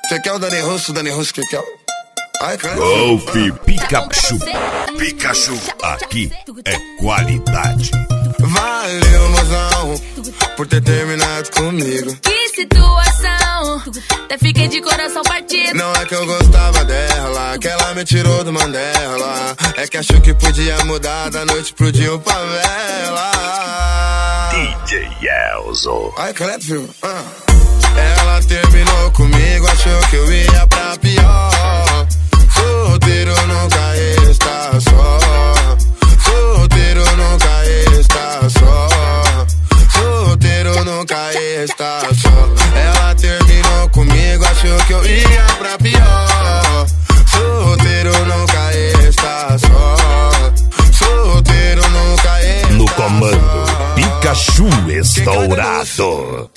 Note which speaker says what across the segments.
Speaker 1: Você quer o Dani Russo que quer? Ai, cara.
Speaker 2: Golfe Pikachu. Pikachu, aqui é qualidade.
Speaker 1: Valeu, mozão, por ter terminado comigo.
Speaker 3: Que situação, até fiquei de coração partido.
Speaker 1: Não é que eu gostava dela, que ela me tirou do Mandela. É que achou que podia mudar da noite pro dia o favela.
Speaker 2: DJ Elzo.
Speaker 1: Ai, credo, filho. Ela terminou comigo, achou que eu ia pra pior. Solteiro nunca está só. Solteiro nunca está só. Solteiro nunca está só. Ela terminou comigo, achou que eu ia pra pior. Solteiro nunca está só. Solteiro nunca está só.
Speaker 2: No comando, Pikachu estourado.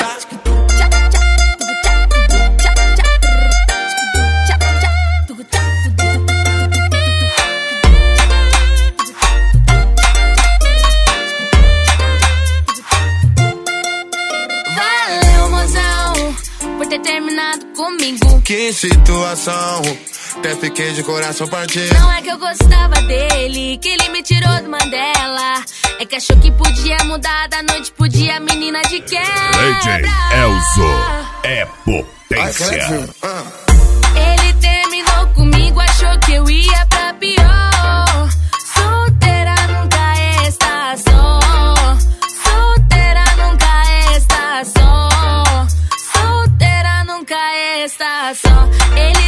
Speaker 3: Ter terminado comigo.
Speaker 1: Que situação, até fiquei de coração partido.
Speaker 3: Não é que eu gostava dele, que ele me tirou do Mandela. É que achou que podia mudar da noite pro dia, a menina de quebra.
Speaker 2: DJ Elzo é potência.
Speaker 3: Ele terminou comigo, achou que eu ia pra pior. Solteira nunca está só. Solteira nunca está só. Nunca está só. Ele